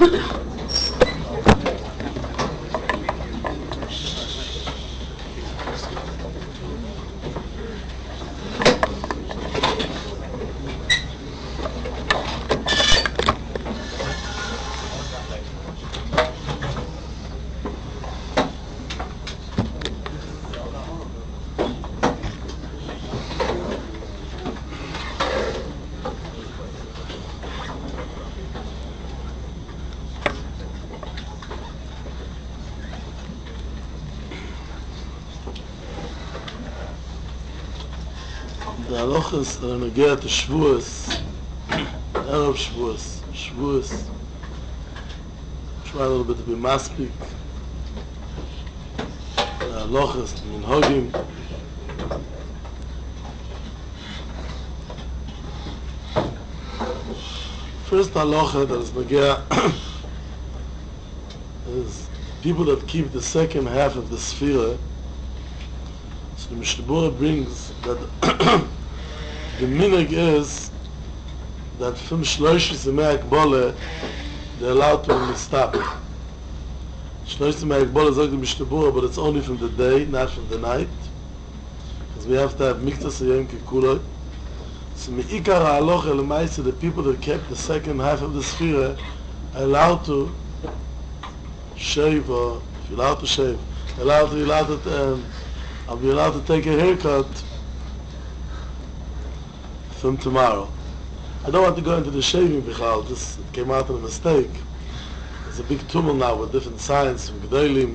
The halachas are negea to Shavuos, Erev Shavuos. Try a little bit to be maspik. The halachas, the minhagim. First halacha that is negea is people that keep the second half of the sphere. So the Mishnah Berurah brings that the minhag is that from Shloshis Yemei Hakbala they're allowed to stop. Shloshis Yemei Hakbala sagt the Mishnah Berurah, but it's only from the day, not from the night, because we have to have Miktas Yom Kippur. So Me'ikar HaHalocha L'maisa, the people that kept the second half of the sphere are allowed to shave, or if you're allowed to shave, I'll be allowed to take a haircut from tomorrow. I don't want to go into the shaving bichal. This came out in a mistake. There's a big tumult now with different science from Gedolim.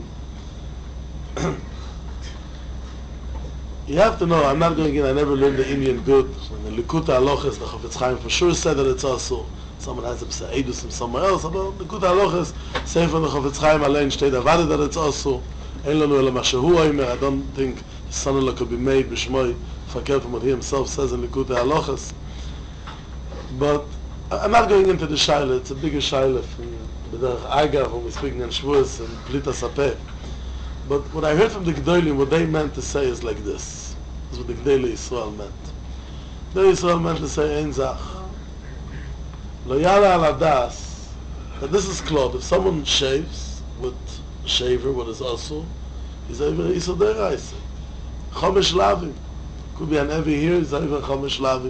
You have to know, I'm not going in, I never learned the Indian good. When the Likuta Halachas, the Chafetz Chaim for sure said that it's also. Someone has a Psa-Edus from somewhere else. But the Likuta Halachas, say from the Chafetz Chaim Alein steht avada that it's also. Ein lanu ela ma shehu omer. I don't think the son-in-law could be made b'shmoi fakir from what he himself says in Likuta Halachas. But I'm not going into the shaila. It's a bigger shaila from the Agav when we're speaking in Shavuos and Plita Sapeh. But what I heard from the Gedolim, what they meant to say is like this. This is what the Gedolei Yisrael meant. The Yisrael meant to say Ein Zach. Lo yala al adas. That this is cloth. If someone shaves with a shaver, what is also, he's over Yisrael Deraisa. Chomesh Lavim. Could be an Evi here, he's over Chomesh Lavim.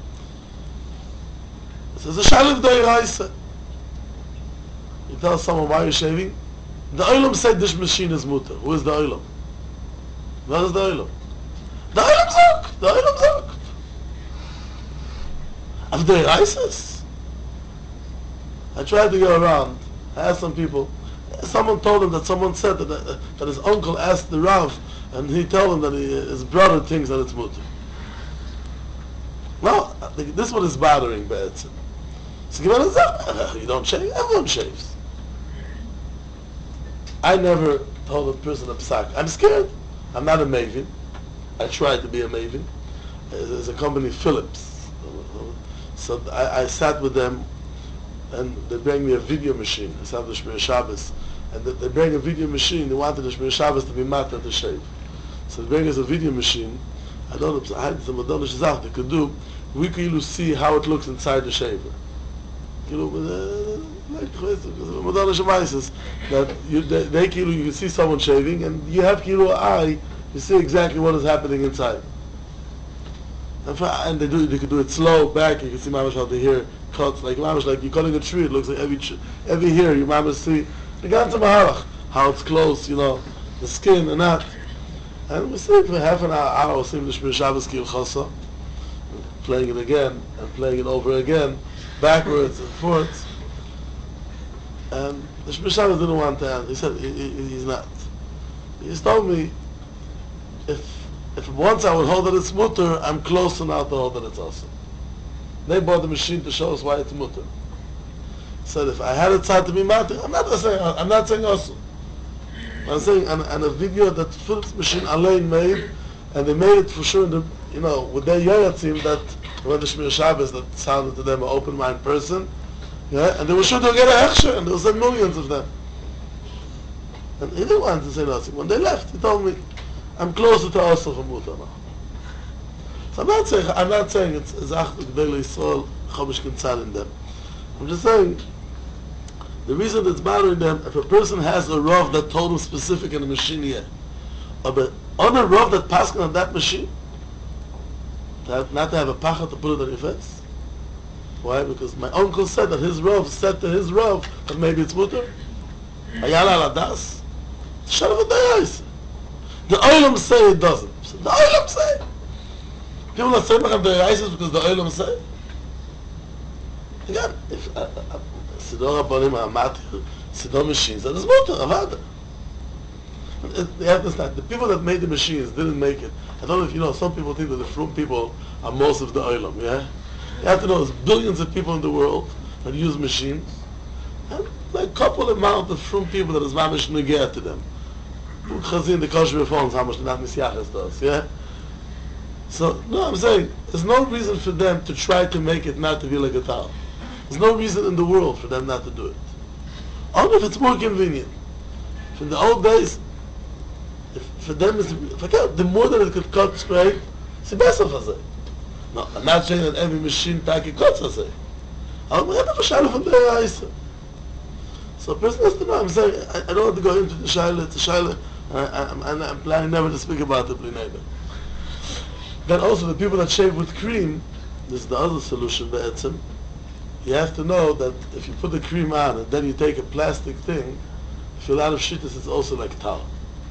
So it's a Shalif Deraisa. You tell someone why you're shaving. The Olam said this machine is mutter. Who is the Olam? Where is the Olam? The Olam sagt! The Olam sagt! Of the Reises? I tried to go around. I asked some people. Someone told him that someone said that his uncle asked the Rav, and he told him that his brother thinks that it's mutter. No, this is what is bothering Be'etzim. So you don't shave? Everyone shaves. I never told a person a psak. I'm scared. I'm not a maven. I tried to be a maven. There's a company, Philips. So I sat with them, and they bring me a video machine. I sat with Shmir Shabbos, and they bring a video machine. They wanted the Shmir Shabbos to be matter to shave. So they bring us a video machine. I don't know. I had some Adonish Zach they could do. We could see how it looks inside the shaver. That you can see someone shaving, and you have eye, you see exactly what is happening inside. And they could do it slow back. You can see mamash how the hair cuts, like mamash, like you're cutting a tree. It looks like every hair you mamash see the ganze mahalach, how it's close, the skin and that. And we see for half an hour, we see the Shmir Shabbos Kil Chasa, playing it again and playing it over again, backwards and forwards. And the Shmir Shabbos didn't want to answer. He said he's not. He just told me if once I would hold that it's mutter, I'm close enough to hold that it's also. They bought the machine to show us why it's mutter. He said if I had a tzad to be matter, I'm not saying also. I'm saying on a video that Philips machine Alain made, and they made it for sure with their yoyatzim that when the Shmir Shabbos that sounded to them an open mind person. Yeah, and they were sure they'll get a hechsher, and there was millions of them. And he didn't want to say nothing. When they left, he told me, I'm closer to Osel from Mutter now. So I'm not saying it's Zach Gedolei Yisrael Chomesh Kintzal in them. I'm just saying The reason it's bothering them, if a person has a Rav that told him specific in the machine here, but on a Rav that passed on that machine, not to have a pachat to put it on your face. Why? Because my uncle said that his Rav said to his Rav that maybe it's mutter. Ayala al adas. Shut up with the eyes. The Olam say it doesn't. So the Olam say. People are saying about the eyes because the Olam say. Again, if Sidor Rabbanim Amatir, Sidor machines, that is mutter, avada. You have to understand, the people that made the machines didn't make it. I don't know if you know, some people think that the Frum people are most of the Olam, yeah? You have to know there's billions of people in the world that use machines, and like a couple amount of Frum people that is mamish negeh to them. Chazin, the kosher reforms, how much the Nat Misyachas does, yeah? So, no, I'm saying, there's no reason for them to try to make it not to be like a tal. There's no reason in the world for them not to do it. Only if it's more convenient. From the old days, for them, the more that it could cut straight, it's the best of us. No, I'm not saying that every machine taki cuts us. I'm going to have from the eyes. So a person has to know. I'm saying, I don't want to go into the shaila. It's a shaila. I'm planning never to speak about it. Then also the people that shave with cream, this is the other solution, be'etzim. You have to know that if you put the cream on and then you take a plastic thing, if you're out of shittas, it's also like tal.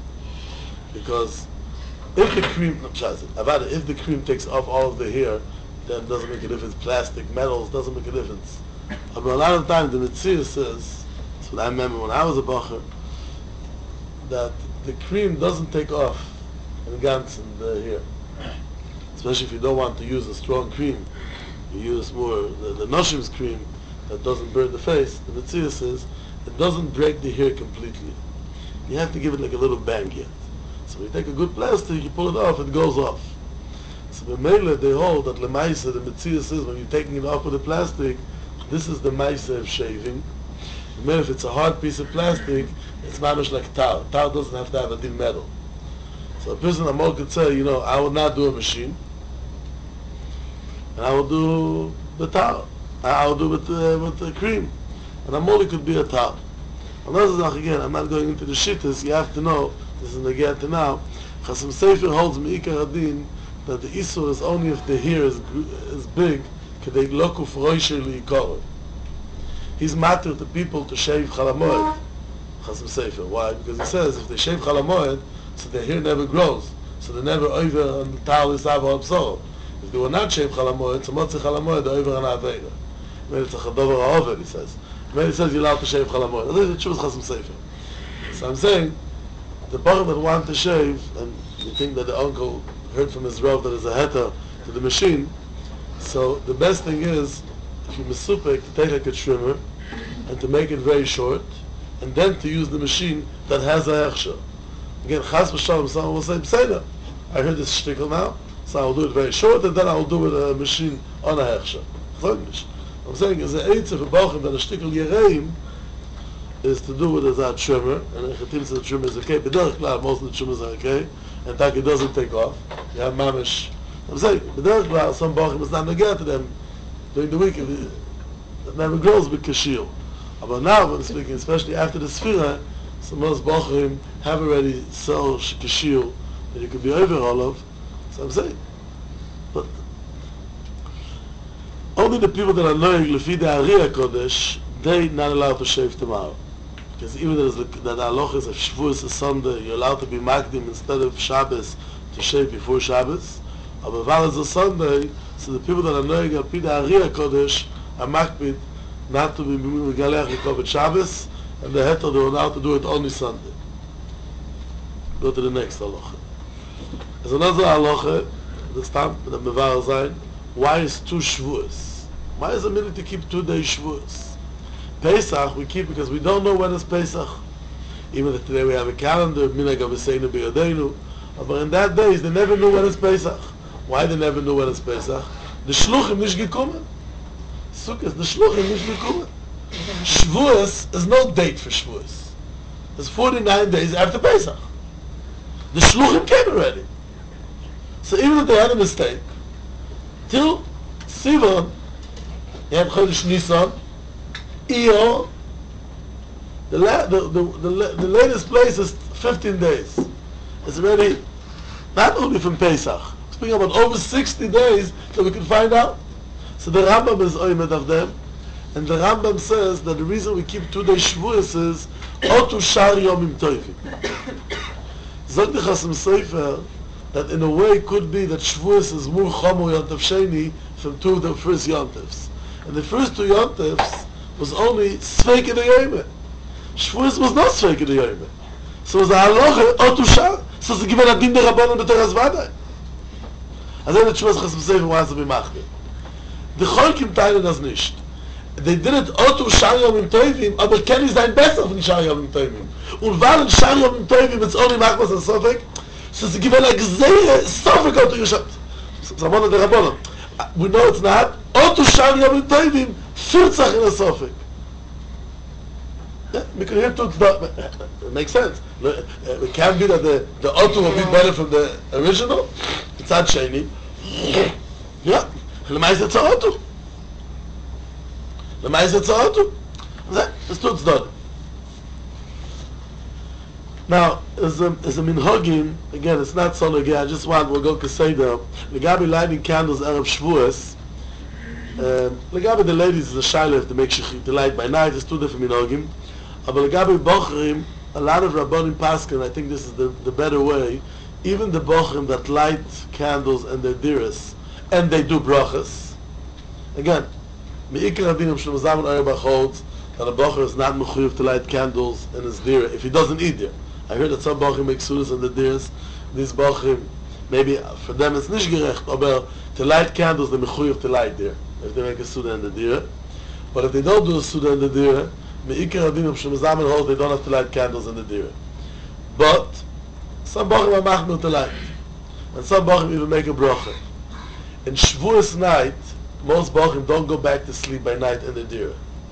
Because if the cream, if the cream takes off all of the hair, then it doesn't make a difference. Plastic, metals, doesn't make a difference. But a lot of times the Metzia says, that's what I remember when I was a bacher, that the cream doesn't take off in gans and the hair. Especially if you don't want to use a strong cream. You use more the Noshim's cream that doesn't burn the face. The Metzia says it doesn't break the hair completely. You have to give it like a little bang yet. So when you take a good plastic, you pull it off, it goes off. So the Mele, they hold that Lemaisa, the Metzia says, when you're taking it off with the plastic, this is the Maisa of shaving. The Mele, if it's a hard piece of plastic, it's mamish like tar. Tar doesn't have to have a thin metal. So a person Amor could say, you know, I will not do a machine, and I will do the tar. I will do with the cream. And Amor could be a tar. Again, I'm not going into the shittas, you have to know, this is negeh to now, Chasam Sofer holds Me'ikar Hadin that the Isur is only if the hair is big, Kedei Lokuf Roisher Li'ikor. He's matter to people to shave Chalamoed, Chasam Sofer. Why? Because he says if they shave Chalamoed, so their hair never grows, so they never over on the Tal Isava Absor. If they will not shave Chalamoed, so Motzi Chalamoed over on Aveira. I mean, it's a Chadover Ha'over, he says. Maybe he says you're allowed to shave Chalamoed. This is the truth Chasam Sofer. So I'm saying, the Baruch that want to shave, and you think that the uncle heard from his Rav that is a heter to the machine, so the best thing is, if you mesupek, to take like a trimmer, and to make it very short, and then to use the machine that has a hechsher. Again, chas v'shalom, someone will say, Pseida, I heard this shtickle now, so I will do it very short, and then I will do it with a machine on a hechsher. I'm saying, as a eitzah for Bauchim, that a shtickle yereim, is to do with a trimmer, and Chetim says the trimmer is okay, but most of the trimmers are okay, and Taki doesn't take off. You have mamish. I'm saying, but some Bachim is not negeh to them during the week, it never grows with Kashil. But now, I'm speaking, especially after the Sfira, some most Bachim have already so Kashil that you could be over all of. So I'm saying, but only the people that are knowing Lefi the Ariya Kodesh, they not allowed to shave tomorrow. Because even that halacha is if Shavuos is Sunday, you're allowed to be Magdim instead of Shabbos to shave before Shabbos. But while it's a Sunday, so the people that are knowing Al Pi the Ariya Kodesh are Makbid not to be Megalech Yekov at Shabbos, and the heter they are allowed to do it only Sunday. Go to the next halacha. There's another halacha, this time, the Mevar Zayin, why is 2 Shavuos? Why is it meaning to keep 2 days Shavuos? Pesach we keep because we don't know when it's Pesach. Even if today we have a calendar, Minhag Avosseinu B'Yadeinu, but in that days they never knew when it's Pesach. Why they never knew when it's Pesach? The Shluchim nish gekommen. Sukkot, the Shluchim nish gekommen. Shavuos is no date for Shavuos. It's 49 days after Pesach. The Shluchim came already. So even if they had a mistake, till Sivan, you have Chodesh Nisan, Iyar, The latest place is 15 days. It's already not only from Pesach. Speaking about over 60 days that we can find out. So the Rambam is oimed of them, and the Rambam says that the reason we keep 2 days Shavuos is Otu Shar Yomim Tovim. Zog the Chasam Sofer that in a way it could be that Shavuos is more Chomo Yontav Sheni from 2 of the first Yontavs. And the first 2 Yontavs was only Sveik in the Yomim. Shavuos was not Sveik in the Yomim. So it was a halacha Otu Shar. So it's given a din der Rabbanon b'Teras Vadai. As I Shavuos Chasam Sofer wants to be machmir. The Cholkim teilen das nicht. They did it Otu Shar Yomim Tovim, aber Ken ist ein besser von Shar Yomim Tovim. Und weil in Shar Yomim Tovim it's only machmas and Sofek, so it's given a gzeire Sofek Otu Yoshat. So one of the Rabbanon. We know it's not. Otu Shar Yomim Tovim, 40 in a Sofek. Yeah, we can hear to it makes sense. It can be that the Otu will be better from the original. It's not shiny. Yeah. Lemaise it's a Otu. Lemaise it's a Otu. That's tut's done. Now, as a minhagim, again, it's not so again. I just want we'll go Keseda. Legabi lighting candles Erev Shavuos. Legabi the ladies is a shaila if they make shechit the light by night. It's 2 different minhagim. But legabi bochrim, a lot of rabbanim paskin. I think this is the better way. Even the bochrim that light candles and their diras, and they do brachas. Again, meikar adinim shlomo Auerbach holds that a bocher is not mechuyev to light candles in his dira if he doesn't eat there. I heard that some bochrim make sudas in the diras. These bochrim, maybe for them it's nicht gerecht, but to light candles they're mechuyev to light there if they make a suda in the dira. But if they don't do a suda in the dira, meikar adinim shlomo holds they don't have to light candles in the dira. But some bochrim are machmir to light, and some bochrim even make a bracha. In Shavuos night, most bochrim don't go back to sleep by night in the dira.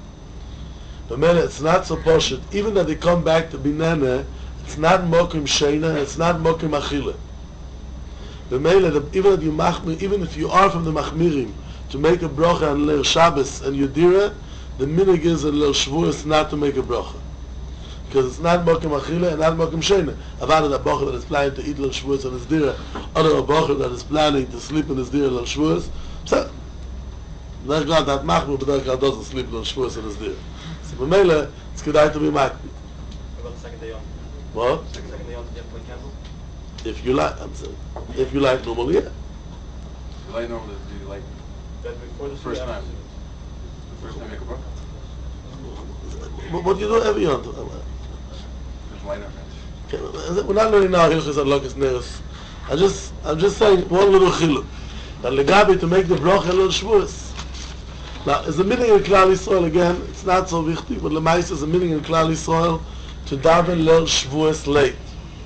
But man, it's not so poshut. Even that they come back to binana, it's not mokim sheina, it's not mokim achila. But man, even if you are from the machmirim to make a bracha on Leil Shabbos and your dira, the minig is in Leil Shavuos not to make a bracha. Because it's not mokim achila and not mokim sheina. Avada that bocher that is planning to eat Leil Shavuos on his dira, other a bocher that is planning to sleep in his dira Leil Shavuos, so that God that machmir, but that God doesn't sleep Leil Shavuos on his dira. So b'meila, it's kedai to be makbi. What about the second day on? What? Second day on, do you have to light candles? If you like, I'm saying. If you like normally, yeah. You light normally, do you like Then before the first Suda, time? The first time you make a bracha? What do you do every year? Just light up, man. Okay, we're not learning now Hilchos Adlokas Neros. I'm just saying one little chiluk. That legabi to make the bracha Leil Shavuos. Now, as a meaning in Klal Yisrael, again, it's not so wichtig, but Lemais is a meaning in Klal Yisrael to daven Leil Shavuos late.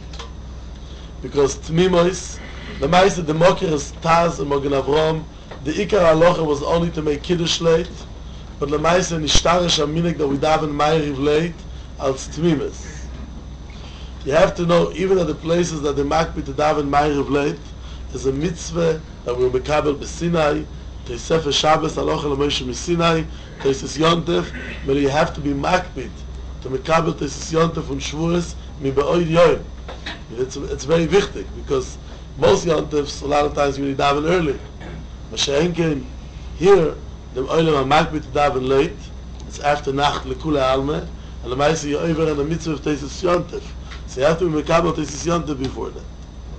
Because Tmimois, Lemais, the Mokir is Taz and Mogen Avrom, the Ikar Halacha was only to make Kiddush late, but Lemais and Ishtarish Aminik that we daven Ma'ariv late, als Tmimis. You have to know, even at the places that they makbi to daven Ma'ariv late, there's a mitzvah that we're mekabel b'Sinai, Sefer Shabbos, Halacha l'Moshe Misinai, Teisus Yontef, but you have to be makbid to mekabel Teisus Yontef and Shavuos mi be'oid yoyim. It's very wichtig because most Yontefs a lot of times we daven early. Mashenken here the oilim are makbid to daven late. It's after Nacht lekula alme, and the Maisi you're over in the mitzvah of Teisus Yontef. So you have to be mekabel Teisus Yontef before that.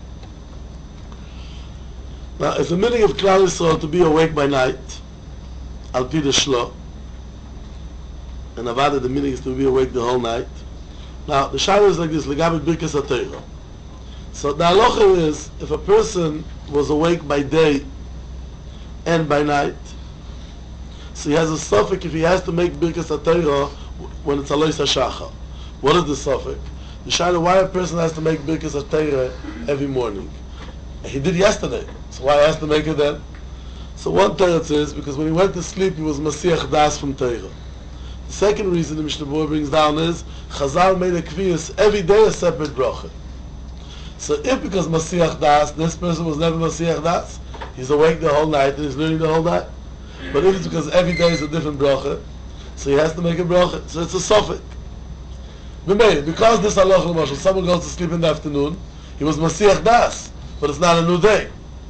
Now, it's a meaning of Klal Yisrael to be awake by night, al pi the shlo, and avada the meaning is to be awake the whole night. Now, the shayla is like this: legabi birkas haTorah. So the halacha is, if a person was awake by day and by night, so he has a suffix if he has to make birkas haTorah when it's alois hashachar. What is the suffix? The shayla why a person has to make birkas haTorah every morning. He did yesterday, so why he has to make it then? So one teretz is because when he went to sleep he was Masiach Das from Torah. The second reason the Mishnah Berurah brings down is Chazal made a kviyas every day a separate bracha. So if because Masiach Das, this person was never Masiach Das, he's awake the whole night and he's learning the whole night. But if it's because every day is a different bracha, so he has to make a bracha. So it's a suffix. Because this halacha l'mashal, someone goes to sleep in the afternoon, he was Masiach Das, but it's not a new day.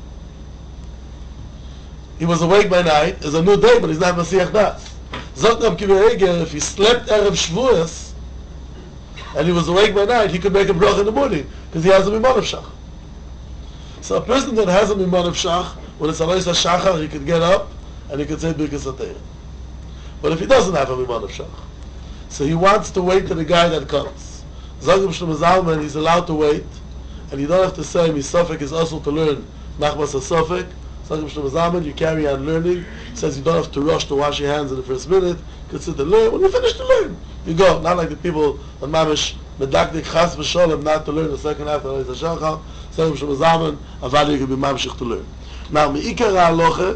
He was awake by night, it's a new day, but he's not Masiach Das. Zogt Rab Kiva Eger, if he slept Erev Shavuos, and he was awake by night, he could make a bracha in the morning, because he has a Mimon of Shach. So a person that has a Mimon of Shach, when it's Alois HaShachar, he could get up, and he could say Birkas HaTorah. But if he doesn't have a Mimon of Shach, so he wants to wait to the guy that comes. Zogim Shlomo Zalman, he's allowed to wait, and you don't have to say, Misofek is also to learn Machmas HaSofek. Zogim Shlomo Zalman, you carry on learning. He says you don't have to rush to wash your hands in the first minute. You can sit and learn. When you finish to learn, you go. Not like the people on Mamish, Medakdik Chas V'Sholem, not to learn the second half of the Shachar. Zogim Shlomo Zalman, Avadi, you can be Mamshich to learn. Now, Me'ikar HaHalocha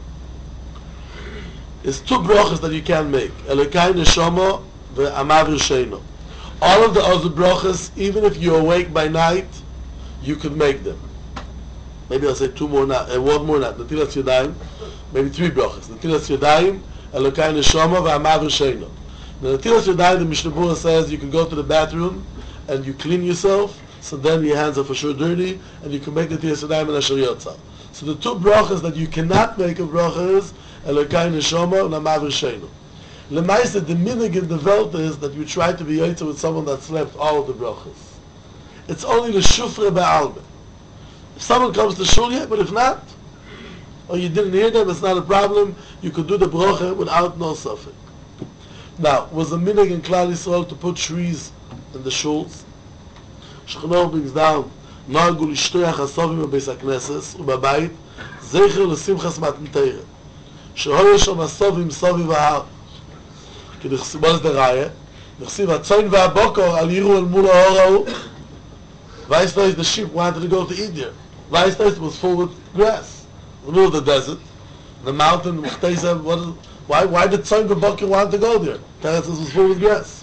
is two brachas that you can make. Elokai Neshama Ve'amavir Sheino. All of the other brachas, even if you're awake by night, you could make them. Maybe I'll say two more now, one more now. Netilas Yadayim, maybe three brachas. Netilas Yadayim, Elokai Neshama Ve'amavir Sheino. The Netilas Yadayim, the Mishnah Berurah says you can go to the bathroom and you clean yourself, so then your hands are for sure dirty, and you can make the Netilas Yadayim and Asher Yotzah. So the two brachas that you cannot make of brachas, Elokai Neshama Ve'amavir Sheino. Lemaisa, the minig in the Welt is that you try to be yotzer with someone that slept all of the brachas. It's only the shufre be'alme. If someone comes to shul, yeah, but if not, or you didn't hear them, it's not a problem. You could do the bracha without no suffix. Now, was a minig in Klal Yisrael to put trees in the shuls? Shechanor brings down, Nagul ishtoyach hasovim beis hakneses, u'babayit, zecher l'simchas matan teire. Shehoye shom hasovim soviv ha'ar. What is the raya? Nechsiv hatzoin v'habokor al yiru el mul ha'or ha'u. Vaistais, the sheep wanted to go to eat there. Vaistais was full with grass. In the middle of the desert. The mountain, why did Tzoin v'habokor want to go there? Teretz was full with grass.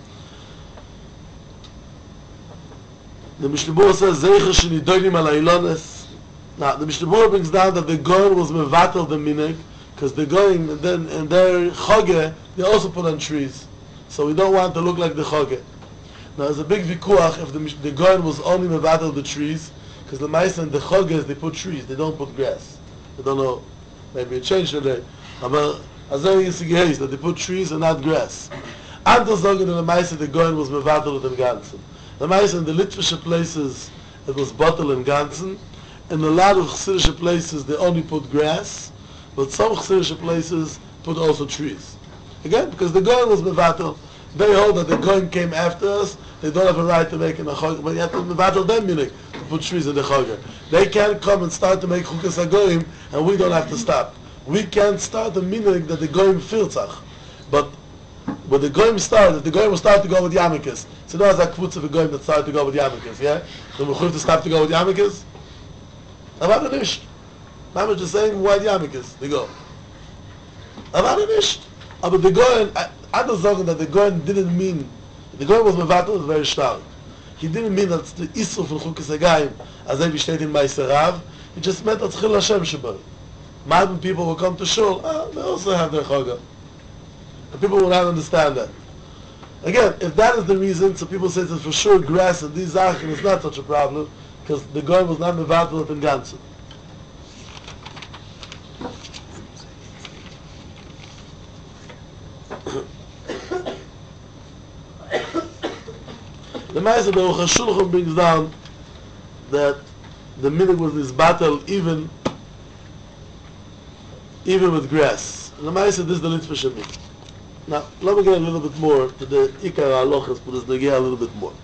The Mishnah Berurah says, Zeicher shenidonim al ha'Ilones. Now, the Mishnah Berurah brings down that the Goyen was mevatel the minig, because they're going, and then in their chogeh, they also put on trees. So we don't want to look like the chogeh. Now there's a big vikuach if the Goyen was only mevatel the trees, because the mice and the chogehs, they put trees, they don't put grass. I don't know, maybe it changed today. But azay is that they put trees and not grass. Antos sagen in the mice the Goyen was mevatel with the ganzen. The mice in the Litvische places, it was bottle and ganzen. In a lot of Chassidish places, they only put grass. But some Chassidish places put also trees. Again, because the Goyen was mevatel. They hold that the Goyen came after us, they don't have a right to make in a chogeh, but you have to mevatel them minig to put trees in the chogeh. They can't come and start to make chukas hagoyim, and we don't have to stop. We can't start the minig that the Goyim filtzach. But when the Goyim started, the Goyim will start to go with Yamikas. So now there's a kvutz of a Goyim that started to go with Yamikas, yeah? Then we have to stop to go with Yamikas? Avada nish. I'm just saying why the Yamikas, they go. Avada nish. But the Goyen, I don't know that the Goyen didn't mean, the Goyen was mevatel, was very stark. He didn't mean that the Isru from Chukas Hagayim, as they steht in Meiser Rav, it just meant that Chil Hashem Shabbat. Modern people will come to shul, they also have their chogah. And people will not understand that. Again, if that is the reason, so people say it's for sure grass and these Zachen is not such a problem, because the Goyen was not mevatel in Ganzen. The Meiser the Aruch HaShulchan brings down that the minig was this battle even with grass. And the Meiser, this is the Litvish minig. Now, let me get a little bit more to the Ikar HaLochas, but let's get a little bit more.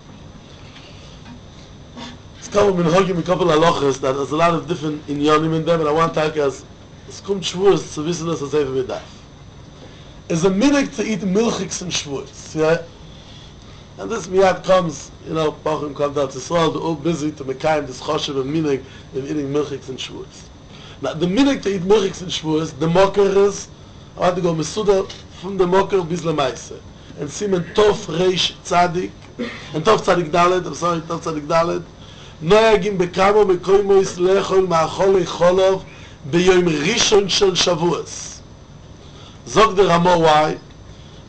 It's coming in Hogim a couple of halachas that there's a lot of different inyanim in them, and I want to take as Skum Shvuos to wissen das as even mit darf. It's a minig to eat milchiks and Shvuos, yeah? And this miyad comes, Bachim comes out to Israel, they're all busy to mekayim this choshev and minig in eating milchiks and Shvuos. Now, the minig to eat milchiks and Shvuos, the mocker is, I want to go mesuda from the mocker bis lemaise. And Simen Tov Reish Tzadik, and Tov Tzadik Dalet, Tov Tzadik Dalet, נוהגים בכמה מקומות לאכול מאכולי חולוב ביום ראשון של שבועס. זוג דר רמו וואי,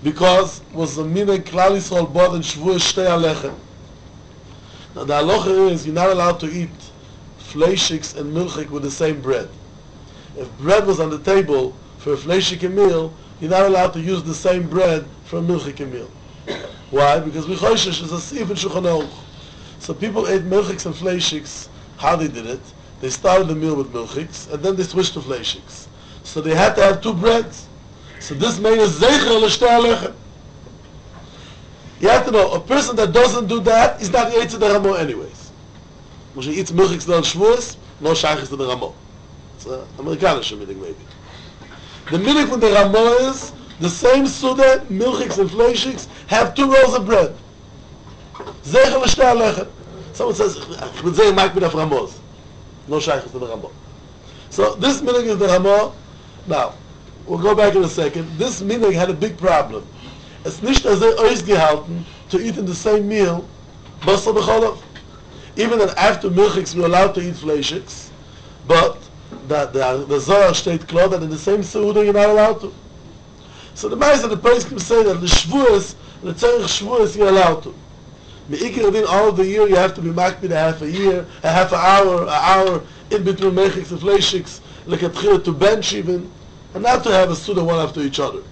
because was the minhag Klal Yisrael bought and Shavuos shtei alechem. Now the halacha is you're not allowed to eat fleishiks and milchik with the same bread. If bread was on the table for a fleishik meal, you're not allowed to use the same bread for a milchik meal. Why? Because B'choishesh is a sif in Shulchan Aruch. So people ate milchiks and fleishiks. How they did it? They started the meal with milchiks, and then they switched to fleishiks. So they had to have two breads. So this made a zeicher l'shtei alechem. You have to know, a person that doesn't do that is not Yetzer the Ramo anyways. When she eats milchiks on Shavuos, no shaychus to the Ramo. It's an Amerikanische minhag maybe. The minhag from the Ramo is the same Suda, milchiks and fleishiks, have two rolls of bread. Zeicher l'shtei alechem. Someone says, with Zeich Mak B'daf Ramos. No shaychus to the Ramo. So this minhag is the Ramo. Now, we'll go back in a second. This minhag had a big problem. It's nicht as ausgehalten to eat in the same meal, basar b'cholov. Even that after milchiks we're allowed to eat fleishiks, but the Zohar steht klar that in the same seudah you're not allowed to. So the Ma'aseh, the Pesach can say that the Shavuos, the Tzarech Shavuos you're allowed to. Me'ikar Adin, all of the year you have to be makbid a half an hour in between milchiks and fleishiks, like a tchila to bench even, and not to have a seudah one after each other.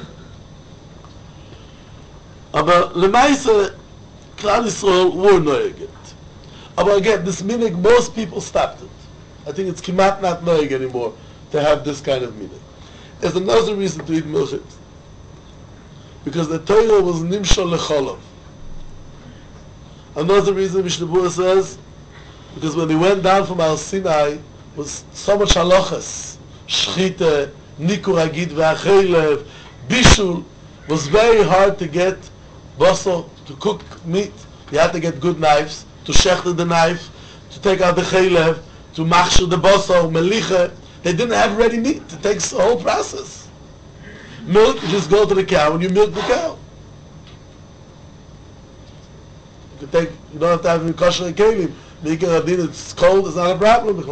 Aber Lemaise, Klal Yisrael were noyeged. Aber again, this minhag, most people stopped it. I think it's kimat not noyeg anymore to have this kind of minhag. There's another reason to eat milchik. Because the Torah was nimshal lecholov. Another reason Mishnah Berurah says, because when they went down from Har Sinai, was so much halachas, shchita, nikur hagid ve'achelev, bishul, was very hard to get basar, to cook meat. You had to get good knives, to shechter the knife, to take out the chelev, to machshir the basar, melicha. They didn't have ready meat. It takes a whole process. Milk, you just go to the cow and you milk the cow. You don't have to have any kosher and kelim. It's cold, it's not a problem.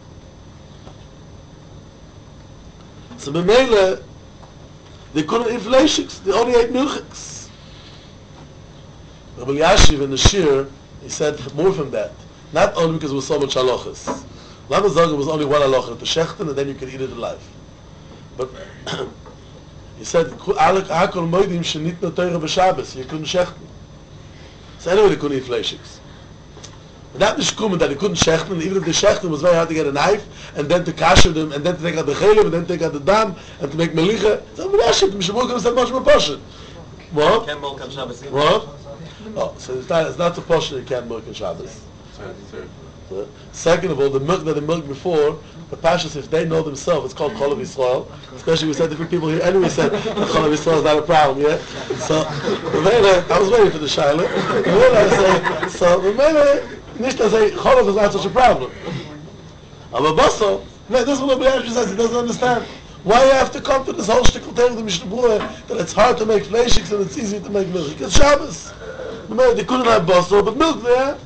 So b'meila, they couldn't eat fleishiks, they only ate milchiks. Rabbi Yashiv in the Shir, he said more from that. Not only because it was so much halachas. Lama Zaga was only one halacha, to shechten, and then you could eat it alive. But he said, Hakol moedim shenitna Torah b'Shabbos, you couldn't shechten. So anyway, they couldn't eat fleishiks. But that is common that they couldn't shechten, even if they shechten, it was very hard to get a knife, and then to kasher them, and then to take out the chelev, and then to take out the dam, and to make melicha. So Rabbi Yashiv, Mishnah Berurah could have said much more portion. What? What? Oh, so it's not so portion you can't milk on Shabbos. Second of all, the milk that they milked before, the pashas, if they know themselves, it's called Cholav Yisrael. Especially we said different people here anyway said Cholav Yisrael is not a problem, yeah? So, I was waiting for the Shaila. So, nicht to say Cholav is not such a problem. Aber Basel, this is what Rabbi Yashiv says, he doesn't understand. Why you have to come to this whole shtickle thing of the Mishnah Berurah that it's hard to make fleishiks and it's easy to make milk? It's Shabbos. They couldn't have Basel, but milk there.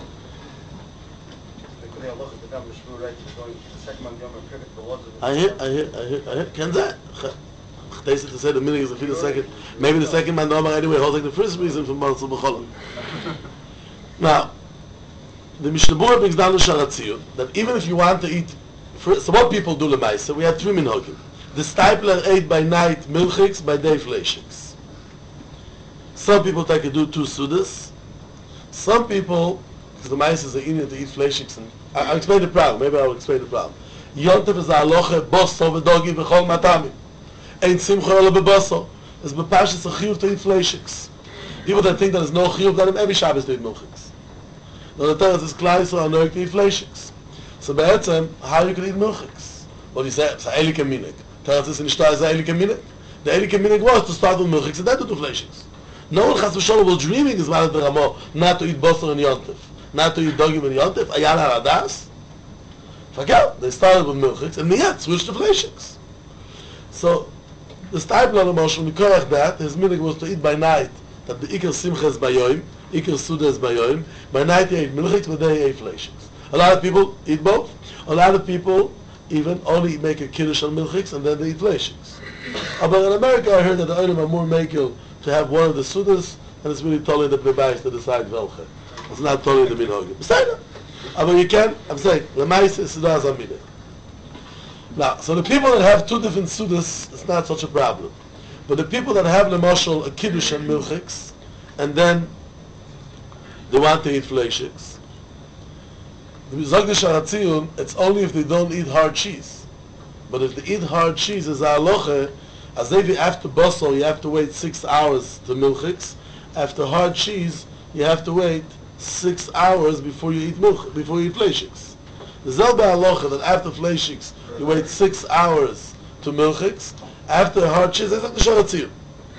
I hear. Can that? They said to say the meaning is the second. Maybe the second man Omar anyway holds like the first reason from Basel B'Cholam. Now, the Mishnah Berurah brings down the Sharatziyut that even if you want to eat, so what people do l'maisa? We have three minhagim. The stipler ate by night milchiks, by day fleishiks. Some people take to do two sudas. Some people, because the mice is a union to eat fleishiks, and I'll explain the problem. Maybe I'll explain the problem. Yontif is a halacha bosso v'dogi v'chol matami. Ein simcha ela b'bosso. It's b'pashas a chiyuv to eat fleishiks. People that think that there's no chiyuv, that every Shabbos to eat milchiks. Now the Torah says Klal Yisrael are to eat fleishiks. So be'etzem, how you can eat milchiks? What do you say? It's a elike minig. Torah says in Ishtar is a elike minig. The elike minig was to start with milchiks and then to do fleishiks. No one chas v'sholom was dreaming is Malat Ramo not to eat bosser and yontif, not to eat dogim and yontif. Ayala haradas. Forget. They started with milchiks and miyat switched to fleishiks. So the stipler on the Moshe Mikorach that his minig was to eat by night. That the ikar simcha is by yoim, ikar suda is by yoim. By night he ate milchiks, but they ate fleishiks. A lot of people eat both. A lot of people even only make a kiddush on milchiks and then they eat fleishiks. But in America, I heard that the Olim are more makel to have one of the Sudas, and it's really totally the Bebayis to decide welche. It's not totally the Minhagim. Besides, but you can, I'm saying, Lemais is Sudas Amineh. Now, so the people that have two different Sudas, it's not such a problem. But the people that have, Lemashal, a Kiddush and Milchiks, and then they want to eat fleishiks, the Zog the Sharatziyun, it's only if they don't eat hard cheese. But if they eat hard cheese, as a halacha, as if after basal, you have to wait 6 hours to milchiks. After hard cheese, you have to wait 6 hours before you eat before you eat fleishiks. The zelba halacha that after fleishiks, you wait 6 hours to milchiks. After hard cheese, that's like the Sharatziyun.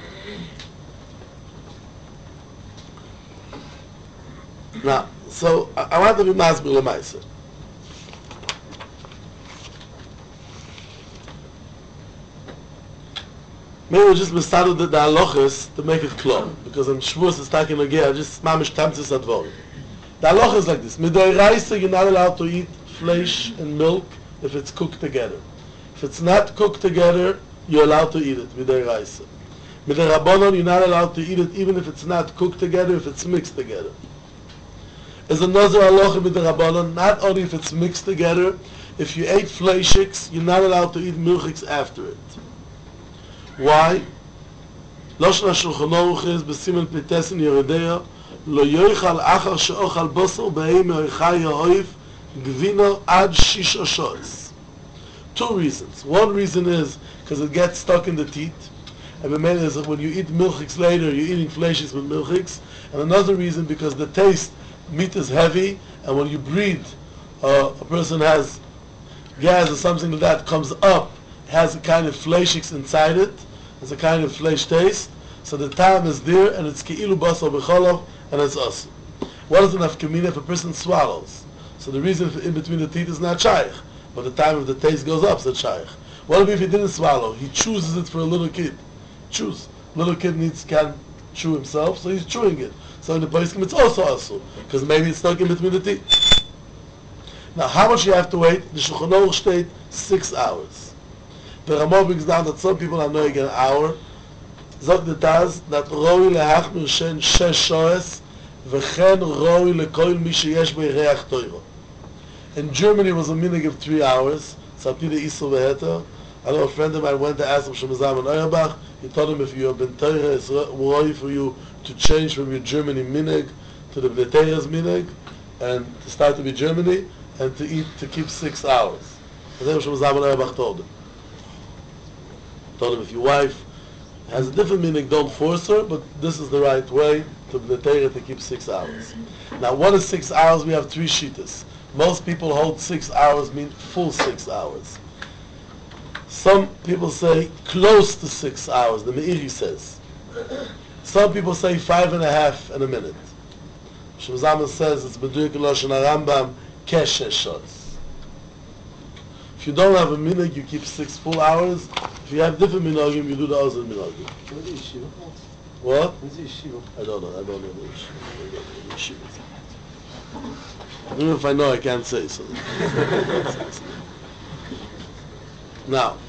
Now, so I want to be masbir l'maisa. Maybe we'll just start with the halachas to make it clear, because I'm Shavuos is talking again. I just mamish tamtzis advar. The halacha is like this: Midoraisa, you're not allowed to eat flesh and milk if it's cooked together. If it's not cooked together, you're allowed to eat it. Midoraisa. Midorabanan, you're not allowed to eat it even if it's not cooked together. If it's mixed together. There's another halacha midorabanan. Not only if it's mixed together. If you ate fleishiks, you're not allowed to eat milchiks after it. Why? Lashon HaShulchan Aruch is b'simen Pitesin Yeridea lo yoichal achar she'ochal basar b'hei me'ochai ha'oif gvino ad shish oshois. Two reasons. One reason is because it gets stuck in the teeth, and the main is that when you eat milchiks later, you're eating fleishiks with milchiks. And another reason because the taste, meat is heavy, and when you breathe, a person has gas or something like that comes up, has a kind of fleishiks inside it. It's a kind of flesh taste, so the time is there, and it's keilu basar b'cholav, and it's awesome. What is an nafkamina if a person swallows? So the reason in between the teeth is not shaykh, but the time of the taste goes up, so it's shaykh. What if he didn't swallow? He chooses it for a little kid. Choose. Little kid can't chew himself, so he's chewing it. So in the poskim it's also awesome, because maybe it's stuck in between the teeth. Now, how much you have to wait? The Shulchan Aruch state 6 hours. The Ramah brings down that some people are knowing an hour. Zog the Taz that roi lehachmir shen 6 shoes v'chen roi lekoil mi sheyesh b'ei reach toiro. In Germany it was a minhag of 3 hours. Tzapti the Isur v'heter. I know a friend of mine went to ask him Shemazam and Auerbach. He told him if you have been Torah, it's roi for you to change from your Germany minhag to the Bnei Torah's minhag, and to start to be Germany, and to keep 6 hours. And then Shemazam and Auerbach told him. Told him if your wife has a different meaning, don't force her, but this is the right way to the Torah to keep 6 hours. Now, what is 6 hours? We have 3 shittas. Most people hold 6 hours mean full 6 hours. Some people say close to 6 hours, the Meiri says. Some people say 5.5 and a minute. Shemazama says it's B'duik Lashon HaRambam Keshe Shots. If you don't have a minhag, you keep 6 full hours. If you have different minhagim, you do the other minhagim. What? I don't know. I don't know the yeshiva. Even if I know, I can't say so. Now,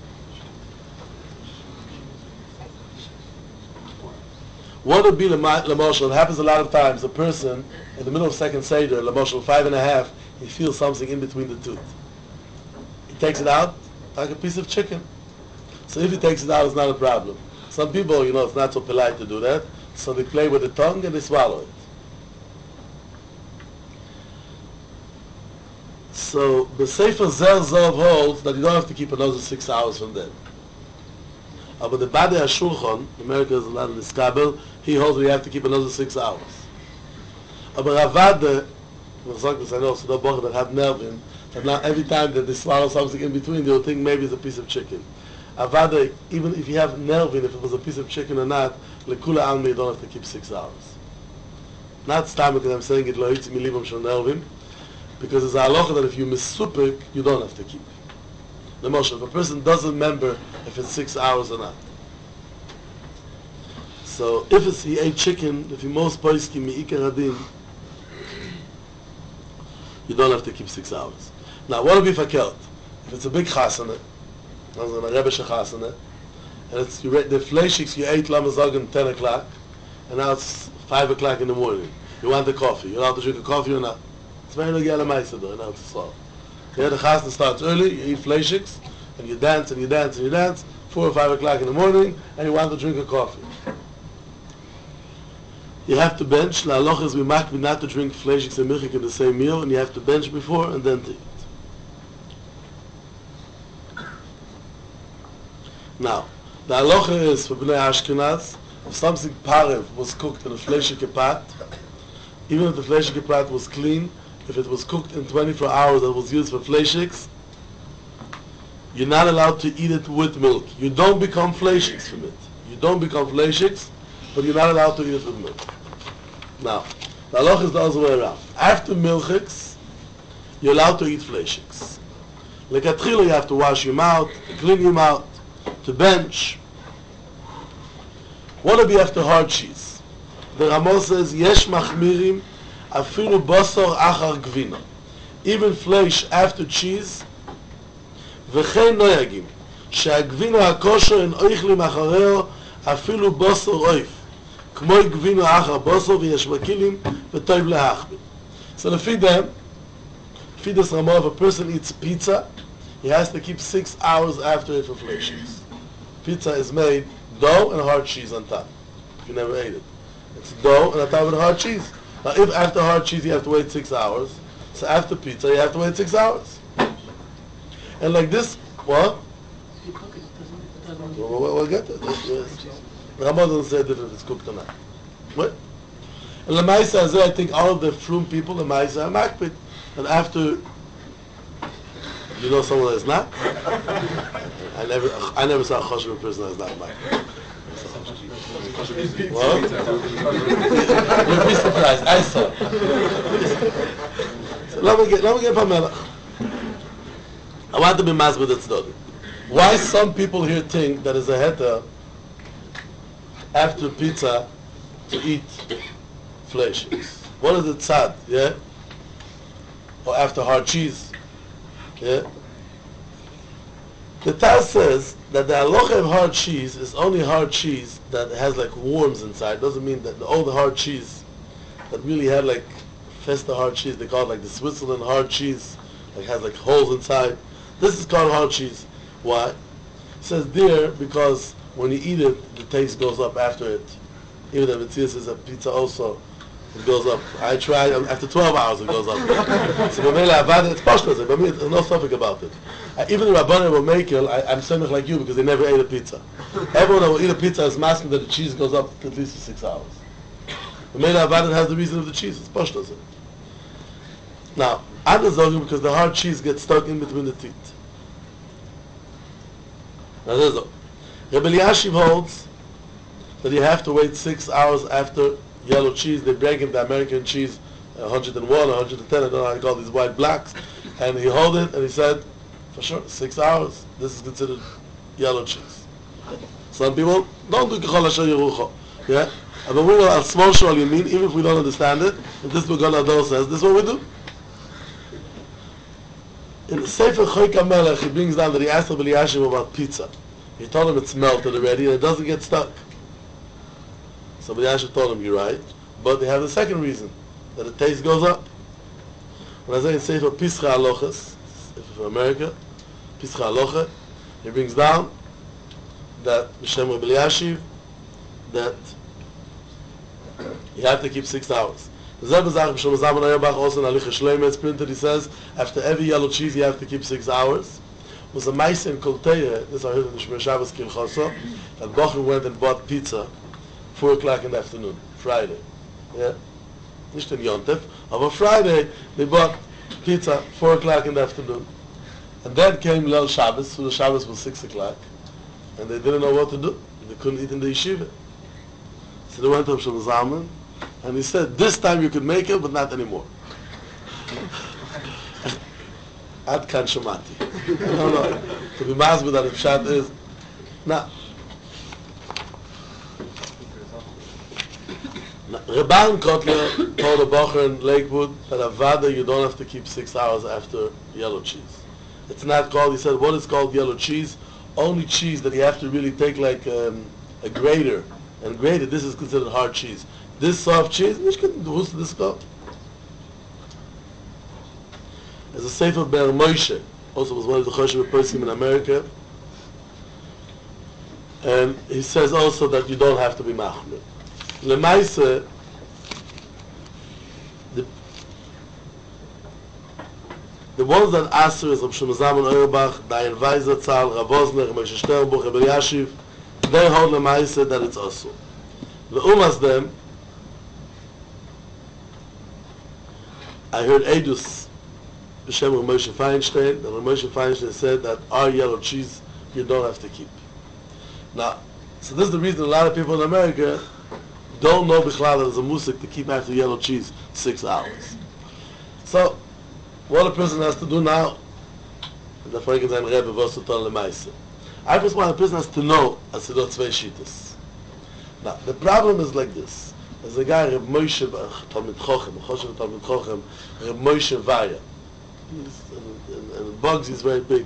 what would be the Lamashal? It happens a lot of times. A person, in the middle of second Seder, Lamashal 5.5, he feels something in between the tooth. He takes it out like a piece of chicken. So if he takes it out, it's not a problem. Some people, it's not so polite to do that, so they play with the tongue and they swallow it. So the Sefer Zer Zov holds that you don't have to keep another 6 hours from then. But the Badei HaShulchan, America is a lot of this kabel, he holds that you have to keep another 6 hours. But Ravade, I know, so the boch that have nervin, and now every time that they swallow something in between, they'll think maybe it's a piece of chicken. Avada, even if you have nervin, if it was a piece of chicken or not, lekula almi, you don't have to keep 6 hours. Not stam because I'm saying it lo hitzi milibam shel nervin, because it's a halacha that if you misupik, you don't have to keep. The Moshe, if a person doesn't remember if it's 6 hours or not. So if he ate chicken, if he most poiskim mi'ikar hadin, you don't have to keep 6 hours. Now, what would be fakelt? If it's a big chasana, a Rebbe chasana, and it's the fleishiks you ate lamazagim 10 o'clock, and now it's 5 o'clock in the morning. You want the coffee. You're allowed to drink a coffee or not. It's very no yellow mice though, now to solve. Yeah, the chasna starts early, you eat fleishiks, and you dance and you dance and you dance, 4 or 5 o'clock in the morning, and you want to drink a coffee. You have to bench. La halacha is mimakbid not to drink fleishiks and milchik in the same meal, and you have to bench before and then to eat. Now, the halacha is for Bnei Ashkenaz, if something parev was cooked in a fleishike pot, even if the fleishike pot was clean, if it was cooked in 24 hours that was used for fleishiks, you're not allowed to eat it with milk. You don't become fleishiks from it. You don't become fleishiks, but you're not allowed to eat it with milk. Now, the halacha is the other way around. After milchiks, you're allowed to eat fleishiks. Like at chila, you have to wash your mouth, clean your mouth, to bench. What if you after hard cheese? The Ramah says, Yesh machmirim afilu basar achar gvina. Even flesh after cheese, v'chein noyagim, she'agvina hakosher en oichlim achareo afilu basar oif, k'moi gvina achar basar v'yesh makilim v'toiv lehachbir. So to feed them, feed this Ramah, if a person eats pizza, he has to keep 6 hours after it for fleishiks. Pizza is made dough and hard cheese on top. If you never ate it, it's dough and on top of the hard cheese. Now, if after hard cheese you have to wait 6 hours, so after pizza you have to wait 6 hours. And like this, what? We'll get it. The Rambam doesn't say that if it's cooked or not. What? And the Maisa, I think all of the Frum people, the Maisa, are makpid. And after, you know someone that's not? I never saw a choshev person that's not makpid. Well, you'll be surprised. I saw. So let me get Pamela. I want to be masbid at tzedakah. Why some people here think that is a heta after pizza to eat flesh? What is it tzad? Yeah, or after hard cheese? Yeah. The Taz says that the halacha of hard cheese is only hard cheese that has like worms inside. Doesn't mean that all the hard cheese that really had like festa hard cheese, they call it like the Switzerland hard cheese, like has like holes inside. This is called hard cheese. Why? It says there because when you eat it, the taste goes up after it. Even if it is a pizza also, it goes up. I tried, after 12 hours it goes up. So it's pashtas, but there's no topic about it. Even the Rabbanim will make it, I'm semich like you because they never ate a pizza. Everyone that will eat a pizza is masking that the cheese goes up at least for 6 hours. The Mela Avadim has the reason of the cheese, it's pashtas. Now, I'm zogim because the hard cheese gets stuck in between the teeth. Now there's a Rebbe Eliashiv holds that you have to wait 6 hours after yellow cheese. They bring him the American cheese, 101, 110, I don't know how you call these white blacks. And he held it and he said, for sure, 6 hours, this is considered yellow cheese. Some people don't do Kechol Asher Yerucho. Yeah? But we will, small shul you mean, even if we don't understand it, if this Begon Adol says, this is what we do. In the Sefer Choik HaMelech, he brings down that he asked Rebbe Eliashiv about pizza. He told him it's melted already and it doesn't get stuck. So Rebbe Eliashiv told him, you're right. But they have the second reason, that the taste goes up. When I say in Sefer Pischa Alochas, from America, Pischa Alocha, he brings down that Mishem Rebbe Eliashiv, that you have to keep 6 hours. The Zebbe Zach Mishem Zaman Ayabach also in Alicha Shleima, it's printed, he says, after every yellow cheese you have to keep 6 hours. It was a mice in Kolteya, this I heard in the Shmir Shabbos Kilchoso, that Bochum went and bought pizza 4 o'clock in the afternoon, Friday. Yeah? Nicht in Yontef, but Friday they bought pizza 4 o'clock in the afternoon. And then came Leil Shabbos, so the Shabbos was 6 o'clock, and they didn't know what to do. They couldn't eat in the yeshiva. So they went to Shlomo Zalman, and he said, this time you could make it, but not anymore. Ad kan shomati. No. To be masbid that the pshat is, nah. Rabban Kotler told a bocher in Lakewood that Avada you don't have to keep 6 hours after yellow cheese. It's not called, he said, what is called yellow cheese? only cheese that you have to really take like a grater and grate it. This is considered hard cheese. This soft cheese, which can do this go. There's a Sefer Ber Moshe, also was one of the Choshev Poskim in America, and he says also that you don't have to be machmir. Lemaise, the ones that Aser is Rav Shlomo Zalman Auerbach, Dayan Weiser Tzal, Rav Osner, Moshe Sternbuch, Rebbe Yashiv, they hold Lemaise that it's also. The Umas them, I heard Eidus B'Shem Rav Moshe Feinstein, and Rav Moshe Feinstein said that our yellow cheese you don't have to keep. Now, so this is the reason a lot of people in America don't know Bichlal that there's a musik to keep after yellow cheese 6 hours. So, what a person has to do now, I first want a person has to know as to do zwei shitas. Now, the problem is like this. There's a guy, Reb Moshe Talmid Chochem, Talmid Chochem, Reb Moshe Vaya. And Bugs is very big.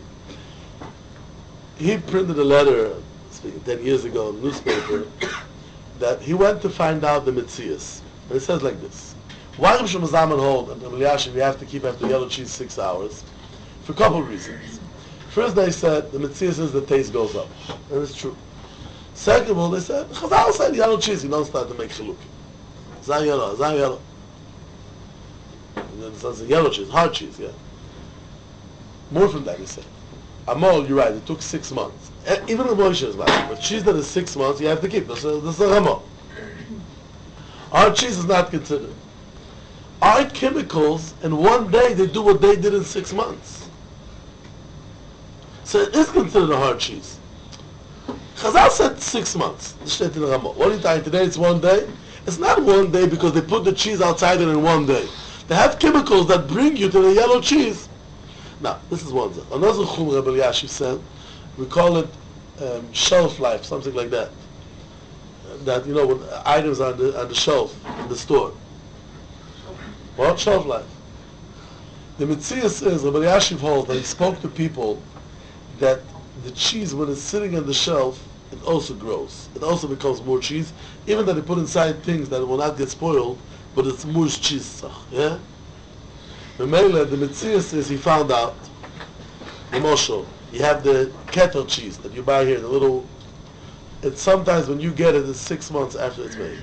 He printed a letter, speaking 10 years ago in a newspaper, that he went to find out the Metzias. And it says like this. Why Rav Shlomo Zalman hold and Rebbe Yashiv we have to keep after yellow cheese 6 hours? For a couple of reasons. First, they said the Metzias is the taste goes up. And it's true. Second of all, they said, Chazal said yellow cheese, you don't start to make chilukim. Zan yellow. And then it says yellow cheese, hard cheese, yeah. More from that, he said. Amol, you're right, it took 6 months. Even the Moshe is bad. But cheese that is 6 months, you have to keep. This is a Amol. Our cheese is not considered. Our chemicals, in one day, they do what they did in 6 months. So it is considered a hard cheese. Chazal said 6 months. What are you talking today? It's 1 day? It's not 1 day because they put the cheese outside it in 1 day. They have chemicals that bring you to the yellow cheese. Now, this is one thing. Another Chum Rebbe Yashiv said, we call it shelf life, something like that. That, when items on the shelf in the store. What? Shelf life. The Metzias is, Rebbe Yashiv holds that he spoke to people that the cheese, when it's sitting on the shelf, it also grows. It also becomes more cheese, even that they put inside things that it will not get spoiled, but it's more cheese. Yeah? The Metzias is, he found out, the Moshe, you have the kettle cheese that you buy here, the little, it's sometimes when you get it, it's 6 months after it's made.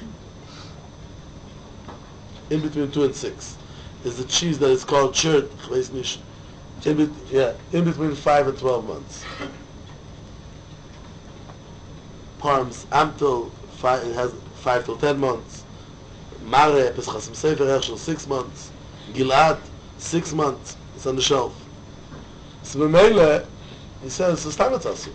In between 2 and 6 is the cheese that is called chert, in between 5 and 12 months. Parms, Amtel, it has 5 till 10 months. Mare, Peschasim Sefer, Herschel, 6 months. Gilad, 6 months. It's on the shelf. So B'meile, he says, it's time to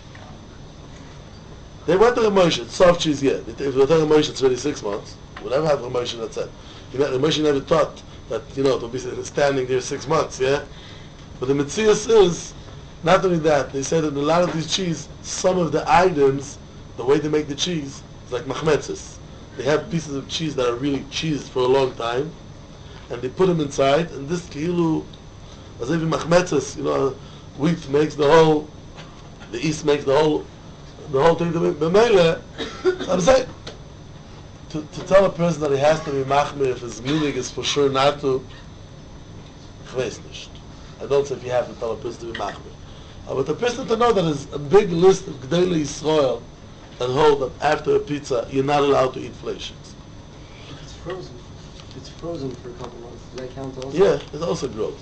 They went to the Moshe, soft cheese, yeah. If they tell the Moshe, it's already 6 months. We'll never have a Moshe, that's it. The Moshe never thought that, it will be standing there 6 months, yeah? But the Metzias is, not only that, they said that in a lot of these cheese, some of the items, the way they make the cheese, is like machmetzes. They have pieces of cheese that are really cheese for a long time, and they put them inside, and this kilu, as if in machmetzes, wheat makes the yeast makes the whole thing. B'meile, I'm saying, to tell a person that he has to be machmir if his meaning is for sure not to, ich weiß nicht. I don't say if you have to tell a person to be machmir. But the person to know that there's a big list of G'dei Yisrael that hold that after a pizza you're not allowed to eat fleishes. It's frozen. It's frozen for a couple months. Does that count also? Yeah, it also grows.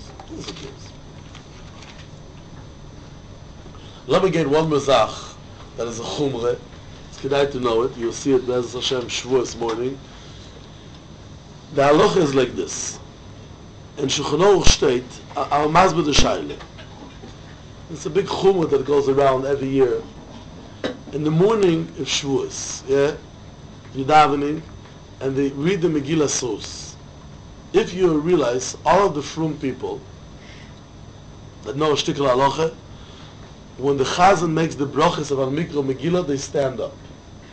Let me get one mezach that is a chumre. It's kedai to know it. You'll see it Be'ez Hashem Shavuos morning. The halacha is like this. In Shulchan Aruch steht, al mazbeh de shaila. It's a big chumrah that goes around every year. In the morning of Shavuos, you're davening, and they read the Megillah Sos. If you realize, all of the frum people that know a shtickle halacha, when the Chazan makes the brachas of Al-Mikra Megillah, they stand up.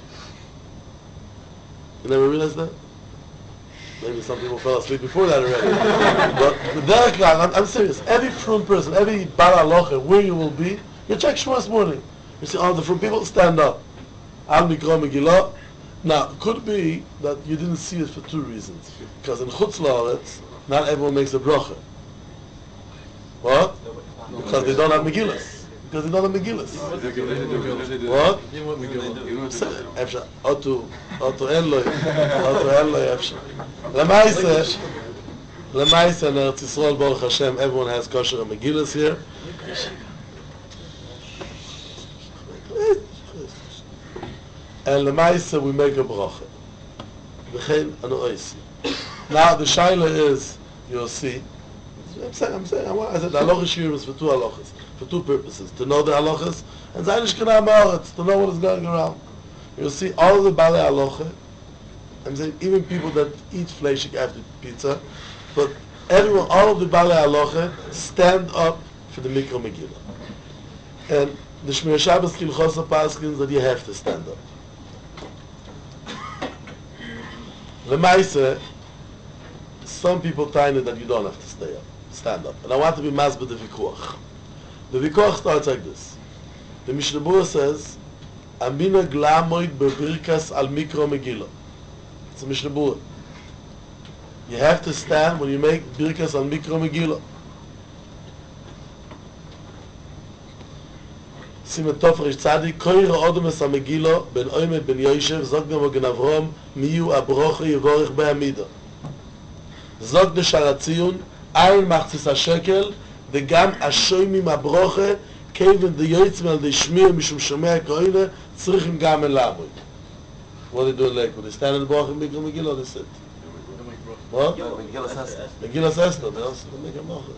You never realized that? Maybe some people fell asleep before that already. But I'm serious. Every frum person, every bar halacha, where you will be, you check Shavuos morning. You see, all the different people stand up. Al Mikra Megillah. Now, it could be that you didn't see it for two reasons. Because in Chutz La'aretz, not everyone makes a bracha. What? Because they don't have Megillas. Because they don't have Megillas. What? אפשר. אוטו אין לו אפשר. למעשה, in Eretz Yisrael, Baruch Hashem, everyone has kosher and Megillas here. And Lemaisa we make a bracha. V'chein anu oisi. Now the shaila is, you'll see, I said the halacha shiur is for two halachas, for two purposes. To know the halachas, and zayin shkana ma'aretz, to know what is going around. You'll see all of the balei halacha, I'm saying even people that eat fleishik after pizza, but everyone, all of the balei halacha stand up for the Mikra Megillah. And the Shmir Shabbos Kilchosa paskins that you have to stand up. Lemaisa, some people tell you that you don't have to stand up. And I want to be masbeh the vikuach. The vikuach starts like this. The Mishnah Berurah says, Amina glamoid bebirkas al Mikra Megillah. It's a Mishnah Berurah. You have to stand when you make birkas al Mikra Megillah. Simen Tofrish Tzadik, Koira Odom es ha-Megillah, ben Oymed ben Yoshev, zog dem Magen Avrom, miyu abrocha yivorich be'amida. Zog de Sharatziyun, ein machzis ha-shekel, de gam ashoymim abrocha, keven de yoitzim al de shmir, mishum shomei ha-koine, tzrichim gam el lamoid. What do they do in Lakewood? They stand in the Baruch Mikra Megillah, or they sit? What? Megillah Esther. Megillah Esther, they also make a bracha.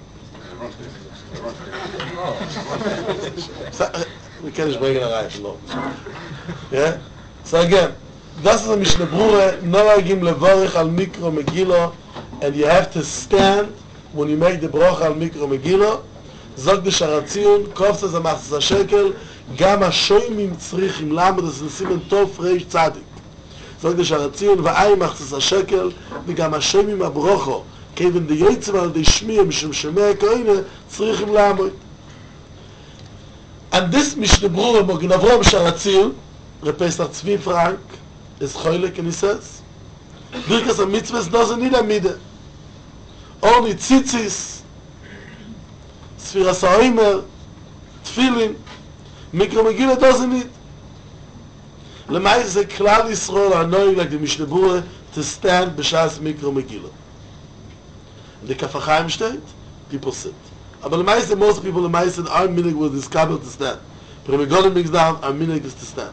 We can't just bring it right, no. Yeah? So again, this is a Mishnah Berurah, Noragim levarich al Mikra Megillah, and you have to stand when you make the bracha al Mikra Megillah. Zog de Sharatziyun, kofta ze machzis ha-shekel, gam ha-shoymim tzrichim, lama das in Simen Tov Reish Tzadik. Zog de Sharatziyun, va'ay machzis ha-shekel, v'gam ha-shoymim abrocho, keven de yoitzim al de shmir, mishum shomei ha-koine, tzrichim lamoid. And this Mishnah Berurah, Magen Avrom Sharatziyun, Pesach Tzvi Frank, is choilek, and he says, Birkas HaMitzvahs doesn't need a midah. Only tzitzis, Sfiras HaOmer, Tfilin, Mikra Megillah doesn't need. Lemay is a Klal Yisrael annoying like the Mishnah Berurah to stand b'shas Mikra Megillah. In the Kaf HaChaim state, people sit. But Lemay most people Lemay are minig with this kabel to stand. But when God brings down, our minig is to stand.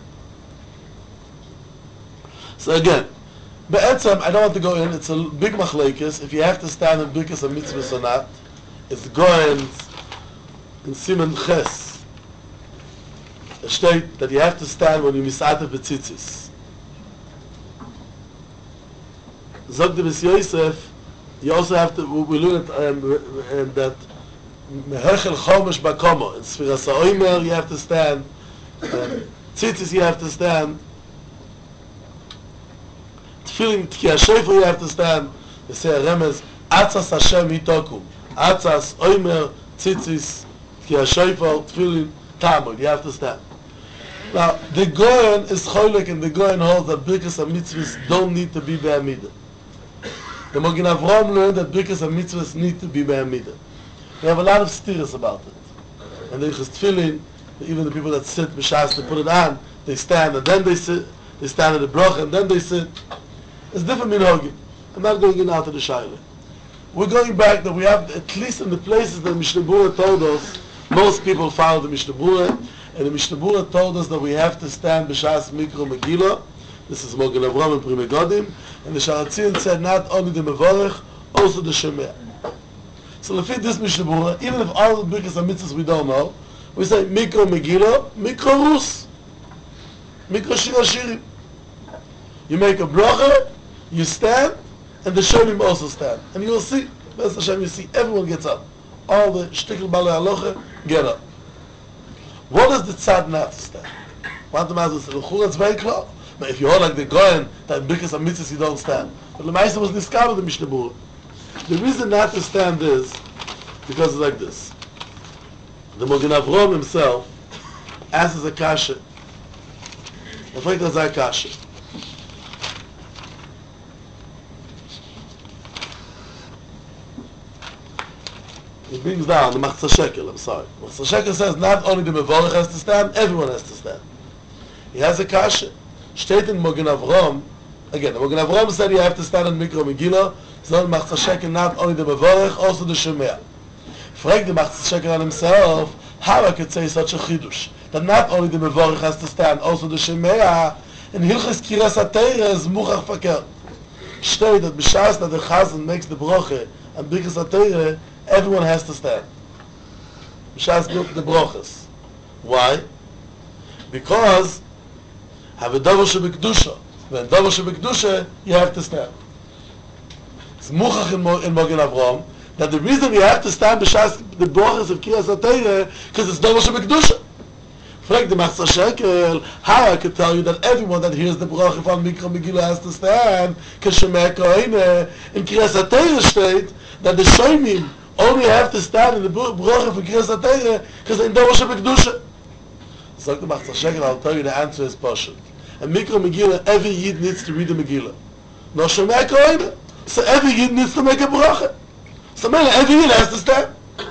So again, Be'etzem, I don't want to go in, it's a big machlekes, if you have to stand in Birkas HaMitzvahs or not. It's going in Simen Ches, a state that you have to stand when you misatev b'tzitzis. Zog de B'si Yosef, you also have to, we learn it, that Mehechel Chomesh Bakomo, in Sfiras HaOmer you have to stand, tzitzis you have to stand, Tefillin Tkiya Shofar you have to stand. They say a remez, Atzas Hashem Hitokum. Atzas, Omer, Tzitzis, Tkiya Shofar, Tefillin, Tamud. You have to stand. Now, the Goyen is choilek, and the Goyen holds that Birkas HaMitzvahs don't need to be Be'amidah. The Magen Avrom learned that Birkas HaMitzvahs need to be Be'amidah. We have a lot of steers about it. And there's Tefillin, even the people that sit b'shas, they put it on, they stand, and then they sit. They stand at the bracha, and then they sit. It's different minhagim. I'm not going in out of the shaila. We're going back that we have, at least in the places that Mishnah Berurah told us, most people follow the Mishnah Berurah, and the Mishnah Berurah told us that we have to stand b'shas Mikra Megillah. This is Magen Avrom and Pri Megadim, and the Sharatziyun said not only the Mevorech, also the Shemeh. So lefi this Mishnah Berurah, even if all the Birkas HaMitzvahs we don't know, we say Mikra Megillah, Mikra Rus, Mikra Shir HaShirim. You make a bracha, you stand, and the Shonim also stand. And you will see, B'ez Hashem, you see everyone gets up. All the shtickle balei halacha get up. What is the tzad not to stand? Want the master say, it's very clear. But if you hold like the Goyen, that Birkas HaMitzvahs you don't stand. But the Maisa was discovered the Mishnah Berurah. The reason not to stand is because it's like this. The Magen Avrom himself, asks a kasha. Er fragt das a kasha. He brings down the Machzah Shekel, I'm sorry. Machzah Shekel says not only the Mevorach has to stand, everyone has to stand. He has a kasha. Steht in Mogen Avram, again, the Mogen Avram said you have to stand in Mikra Megillah, so Machzah Shekel not only the Mevorach, also the Shemea. Fragt the Machzah Shekel on himself, how I could say such a chidush, that not only the Mevorach has to stand, also the Shemea, in Hilchas Kiras HaTeirah is Muchach Fakir. Steht that B'shas that the Chazan makes the Broche, and Birkas HaTeirah, everyone has to stand. B'shas the brochas. Why? Because have a davar shebekdusha. When davar shebekdusha, you have to stand. It's muchach in Mogen Avram that the reason you have to stand b'shas the brochas of Kiras HaTeirah because it's davar shebekdusha. Frag the Machzah Shekel, how I could tell you that everyone that hears the bracha from Mikra Megillah has to stand, because Shemei Koine in Kiras HaTeirah state that the Shoimim only have to stand in the bracha for Kiras HaTeirah because in davar shebekdusha. So the Machzah Shekel, I'll tell you the answer is Pashut. And Mikra Megillah, every Yid needs to read the Megillah. No Shemei Koine. So every Yid needs to make a bracha. So every Yid has to stand.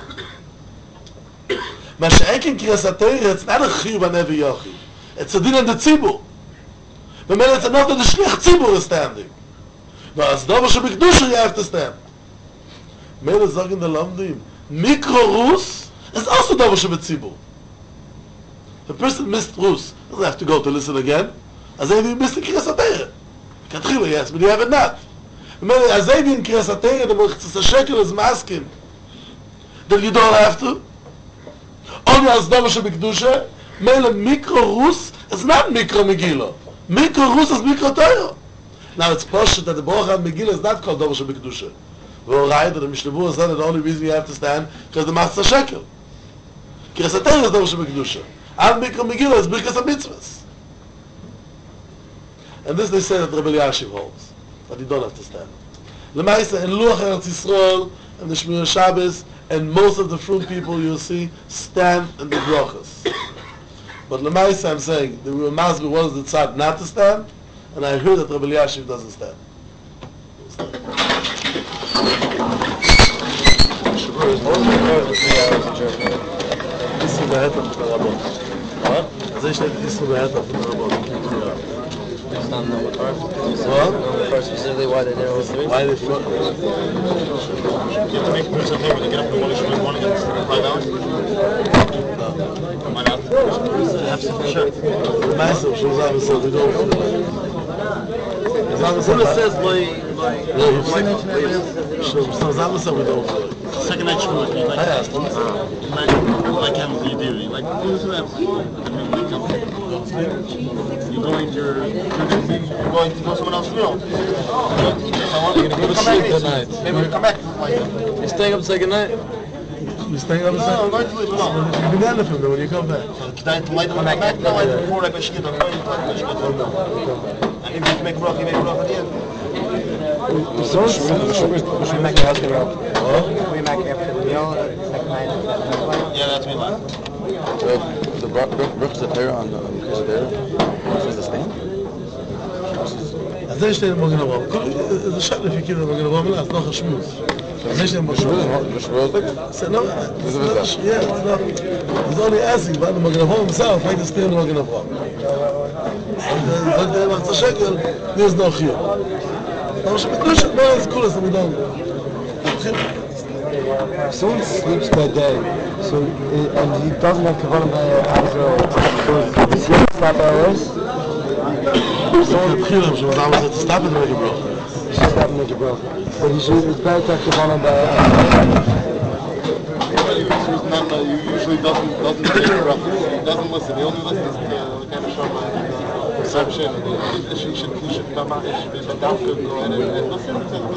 Ma she'ek in Kiras HaTeirah, it's not a chiyuv on every yochid. It's a din on the tzibur. But it's enough that the shliach tzibur is standing. But as davar shebekdusha, you have to stand. Mele sagen the Lamdim, Mikro Rus is also davar shebetzibur. If a person missed Rus, doesn't have to go to listen again. As if he missed the Kiras HaTeirah. Katchila, yes, but you have it not. Mele, as if in Kiras HaTeirah, the Machzah Shekel is masking, then you don't have to. Only as davar shebekdusha, Mele Mikro Rus is not Mikro Megillah. Mikro Rus is Mikro Torah. Now it's poshut that the bracha Megillah is not called davar shebekdusha. We're right that the Mishnah Berurah said that the only reason you have to stand because the Machzah Shekel. Kiras HaTeirah is davar shebekdusha. And Mikra Megillah is Birkas HaMitzvahs. And this they say that Rebbe Elyashiv holds, that you don't have to stand. L'maisa, in Luach Eretz Yisrael, and the Shmir Shabbos, and most of the fruit people you'll see stand in the brachas. But L'maisa, I'm saying, the Masber was the tzad not to stand, and I heard that Rebbe Elyashiv doesn't stand. Isru Beheta from the Rabban. What? As I said, Isru Beheta from the Rabban. It's not number first. What? Number first specifically why they did all three. Why they float? You have to make Kiras HaTeirah to get up in the morning in the morning and 5 hours? Why not? Sure. Massive, so we don't. Zama says by so Zama said we don't. Second night shul, like I asked him. like him, you do. Like who's that? You're going to go someone else's funeral. You're gonna go to sleep tonight. Maybe we'll come back. You're staying up to say goodnight? You staying up? No, I'm going to leave. No. You've been down from there when you come back. Tonight, light come back. No, I before like a shkid. I'm going to like a shkid. And if you make bracha, you make bracha at the end. So, we make your husband up. We make after the meal, second night. Yeah, that's me last. So the Birkas HaTeirah on the Kiras HaTeirah, is the stand? אז זה שתי מוגן אברהם. זה שאלה לפי כאילו מוגן אברהם, לא, אז לא חשמוס. זה שתי מוגן אברהם. זה לא, it's only asking, but the Mogen Avraham himself, like the still Mogen Avraham. And the Machzah Shekel, there's no chiyuv. Davar shebekdusha, no, it's cool, so we don't. Someone sleeps that day, so and he doesn't have kavanah by Azrael. So does he have to stop hours? Someone chiyuv, so we don't have to stop it to make a bracha. He should stop and make a bracha. But he should, it's better to have kavanah by He usually doesn't take a bracha. He doesn't listen. He only listens to kind of shama reception. He should be down and listen.